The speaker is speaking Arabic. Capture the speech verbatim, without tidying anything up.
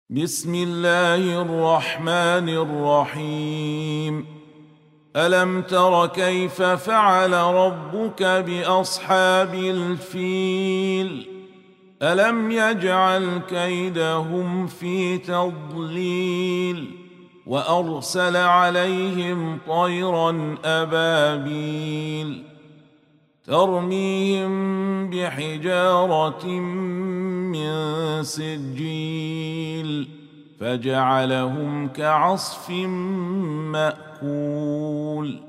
بسم الله الرحمن الرحيم. ألم تر كيف فعل ربك بأصحاب الفيل؟ ألم يجعل كيدهم في تضليل وأرسل عليهم طيرا أبابيل ترميهم بحجارة من سجيل فجعلهم كعصف مأكول.